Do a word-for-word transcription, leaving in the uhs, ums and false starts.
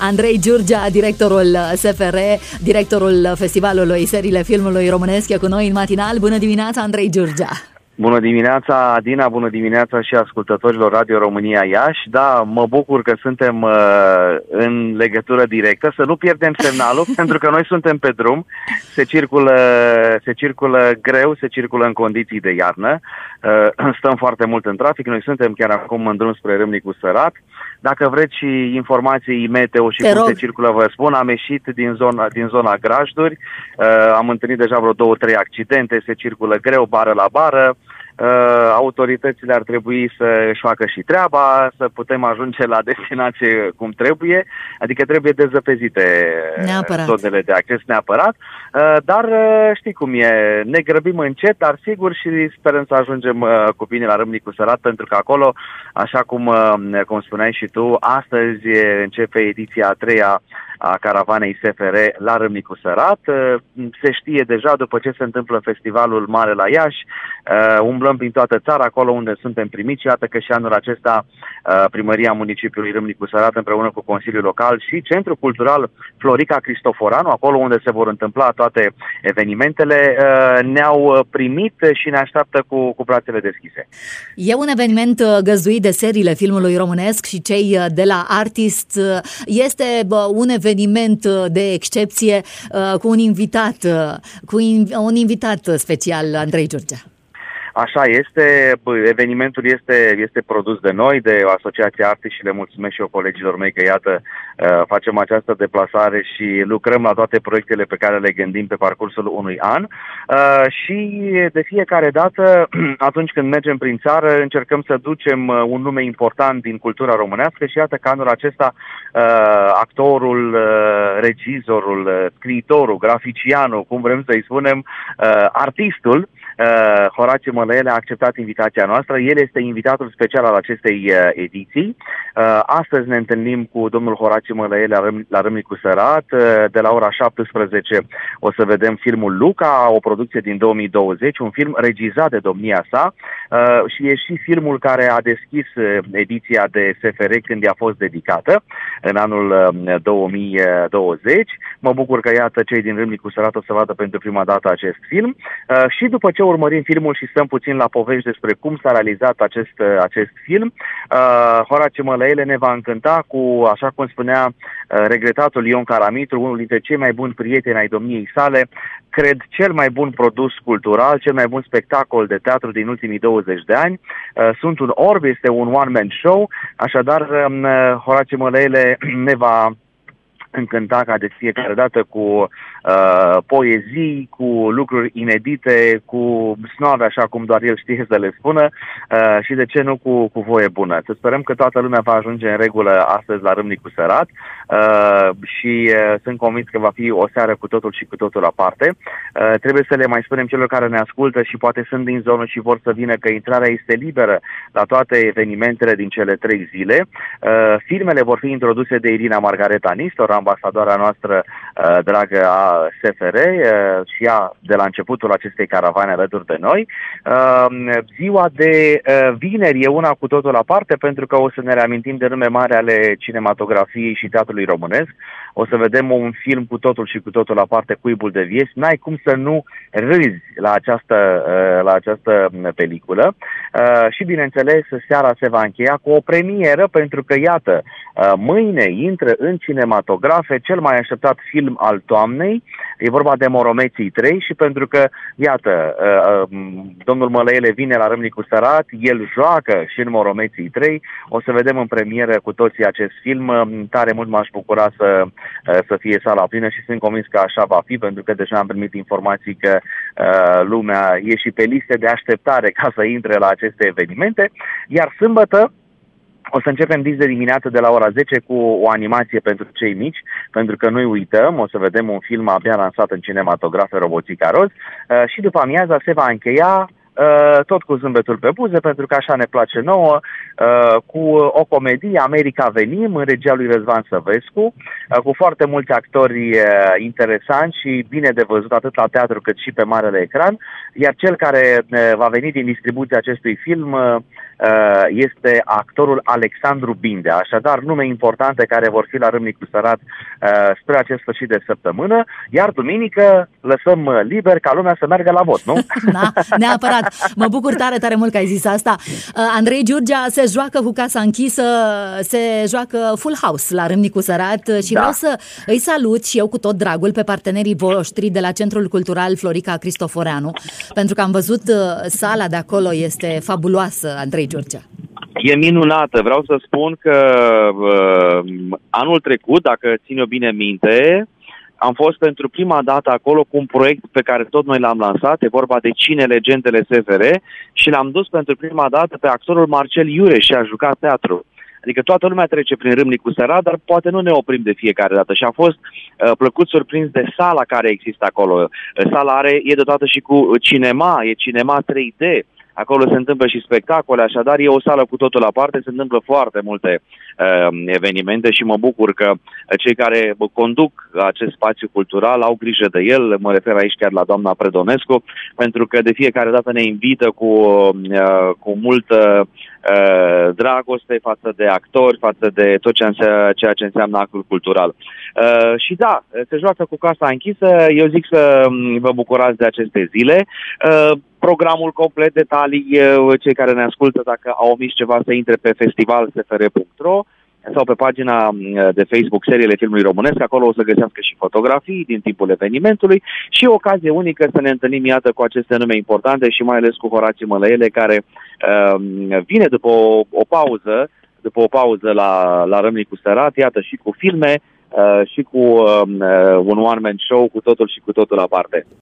Andrei Giurgia, directorul S F R, directorul Festivalului Seriile Filmului Românesc, e cu noi în matinal. Bună dimineața, Andrei Giurgia! Bună dimineața, Adina, bună dimineața și ascultătorilor Radio România Iași. Da, mă bucur că suntem uh, în legătură directă, să nu pierdem semnalul, pentru că noi suntem pe drum, se circulă, se circulă greu, se circulă în condiții de iarnă, uh, stăm foarte mult în trafic, noi suntem chiar acum în drum spre Râmnicu Sărat. Dacă vreți și informații meteo și Te cum rog. se circulă, vă spun, am ieșit din zona, din zona Grajduri, uh, am întâlnit deja vreo două, trei accidente, se circulă greu, bară la bară. Uh, autoritățile ar trebui să își facă și treaba, să putem ajunge la destinație cum trebuie, adică trebuie dezăpezite Neapărat. zonele de acces neapărat, uh, dar uh, știi cum e, ne grăbim încet, dar sigur și sperăm să ajungem uh, cu bine la Râmnicu Sărat, pentru că acolo, așa cum, uh, cum spuneai și tu, astăzi începe ediția a treia a caravanei S F R la Râmnicu Sărat. Se știe deja, după ce se întâmplă festivalul mare la Iași, umblăm prin toată țara, acolo unde suntem primiți. Iată că și anul acesta Primăria Municipiului Râmnicu Sărat, împreună cu Consiliul Local și Centrul Cultural Florica Cristoforanu, acolo unde se vor întâmpla toate evenimentele, ne-au primit și ne așteaptă cu, cu brațele deschise. E un eveniment găzduit de Seriile Filmului Românesc și cei de la Artist. Este un eveniment de excepție cu un invitat, cu un invitat special, Andrei Giurgia. Așa este, evenimentul este, este produs de noi, de Asociația Artist, și le mulțumesc și eu colegilor mei că, iată, facem această deplasare și lucrăm la toate proiectele pe care le gândim pe parcursul unui an. Și de fiecare dată, atunci când mergem prin țară, încercăm să ducem un nume important din cultura românească și iată că anul acesta actorul, regizorul, scriitorul, graficianul, cum vrem să-i spunem, artistul, Uh, Horace Mălăele a acceptat invitația noastră. El este invitatul special al acestei uh, ediții. Uh, astăzi ne întâlnim cu domnul Horace Mălăele la, Râm- la Râmnicu Sărat. Uh, de la ora șaptesprezece o să vedem filmul Luca, o producție din două mii douăzeci, un film regizat de domnia sa uh, și e și filmul care a deschis uh, ediția de S F R când i-a fost dedicată în anul uh, două mii douăzeci. Mă bucur că, iată, cei din Râmnicu Sărat o să vadă pentru prima dată acest film uh, și după ce urmărim filmul și stăm puțin la povești despre cum s-a realizat acest, acest film, uh, Horace Mălăele ne va încânta cu, așa cum spunea uh, regretatul Ion Caramitru, unul dintre cei mai buni prieteni ai domniei sale, cred cel mai bun produs cultural, cel mai bun spectacol de teatru din ultimii douăzeci de ani. Uh, Sunt un orb, este un one-man show, așadar uh, Horace Mălăele ne va încânta ca de fiecare dată cu uh, poezii, cu lucruri inedite, cu snoave, așa cum doar el știe să le spună, uh, și de ce nu cu, cu voie bună. Să sperăm că toată lumea va ajunge în regulă astăzi la Râmnicu Sărat uh, și uh, sunt convins că va fi o seară cu totul și cu totul aparte. Uh, trebuie să le mai spunem celor care ne ascultă și poate sunt din zonă și vor să vină că intrarea este liberă la toate evenimentele din cele trei zile. Uh, filmele vor fi introduse de Irina Margareta Nistor, ambasadoarea noastră uh, dragă a S F R, uh, și ea de la începutul acestei caravane alături de noi. Uh, ziua de uh, vineri e una cu totul aparte, pentru că o să ne reamintim de nume mari ale cinematografiei și teatrului românesc. O să vedem un film cu totul și cu totul aparte, Cuibul de Vieți. N-ai cum să nu râzi la această, uh, la această peliculă. Uh, și, bineînțeles, seara se va încheia cu o premieră, pentru că, iată, uh, mâine intră în cinematografe cel mai așteptat film al toamnei. E vorba de Moromeții trei și pentru că, iată, uh, uh, domnul Mălăele vine la Râmnicu Sărat, el joacă și în Moromeții trei. O să vedem în premieră cu toții acest film. Uh, tare mult m-aș bucura să, uh, să fie sala plină și sunt convins că așa va fi, pentru că deja am primit informații că uh, lumea e și pe liste de așteptare ca să intre la aceste evenimente. Iar sâmbătă o să începem dis de dimineață de la ora zece cu o animație pentru cei mici, pentru că noi uităm, o să vedem un film abia lansat în cinematografe, Roboțica Roz, uh, și după amiaza se va încheia Uh, tot cu zâmbetul pe buze, pentru că așa ne place nouă, uh, cu o comedie, America Venim, în regia lui Răzvan Săvescu, uh, cu foarte mulți actori uh, interesanți și bine de văzut atât la teatru cât și pe marele ecran, iar cel care uh, va veni din distribuția acestui film uh, este actorul Alexandru Bindea. Așadar, nume importante care vor fi la Râmnicu Sărat spre acest sfârșit de săptămână, iar duminică lăsăm liber ca lumea să meargă la vot, nu? Da, neapărat. Mă bucur tare, tare mult că ai zis asta. Andrei Giurgea se joacă cu casa închisă, se joacă full house la Râmnicu Sărat și da. Vreau să îi salut și eu cu tot dragul pe partenerii voștri de la Centrul Cultural Florica Cristoforeanu, pentru că am văzut sala de acolo, este fabuloasă, Andrei Giurgea. E minunată. Vreau să spun că uh, anul trecut, dacă țin eu bine minte, am fost pentru prima dată acolo cu un proiect pe care tot noi l-am lansat, e vorba de Cine Legendele S F R, și l-am dus pentru prima dată pe actorul Marcel Iureș și a jucat teatru. Adică toată lumea trece prin Râmnicu Sărat, dar poate nu ne oprim de fiecare dată. Și am fost uh, plăcut surprins de sala care există acolo. Sala are, e dotată și cu cinema, e cinema trei D. Acolo se întâmplă și spectacole, așadar e o sală cu totul aparte, se întâmplă foarte multe uh, evenimente și mă bucur că cei care conduc acest spațiu cultural au grijă de el, mă refer aici chiar la doamna Predonescu, pentru că de fiecare dată ne invită cu, uh, cu multă uh, dragoste față de actori, față de tot ce înseamnă, ceea ce înseamnă actul cultural. Uh, și da, se joacă cu casa închisă, eu zic să vă bucurați de aceste zile. Uh, Programul complet, detalii, cei care ne ascultă, dacă au omis ceva, să intre pe festival s f r punct r o sau pe pagina de Facebook Seriile Filmului Românesc. Acolo o să găsească și fotografii din timpul evenimentului și o ocazie unică să ne întâlnim, iată, cu aceste nume importante și mai ales cu Horațiu Mălăele, care uh, vine după o, o pauză, după o pauză la, la Râmnicu Sărat, iată, și cu filme uh, și cu uh, un one-man show cu totul și cu totul aparte.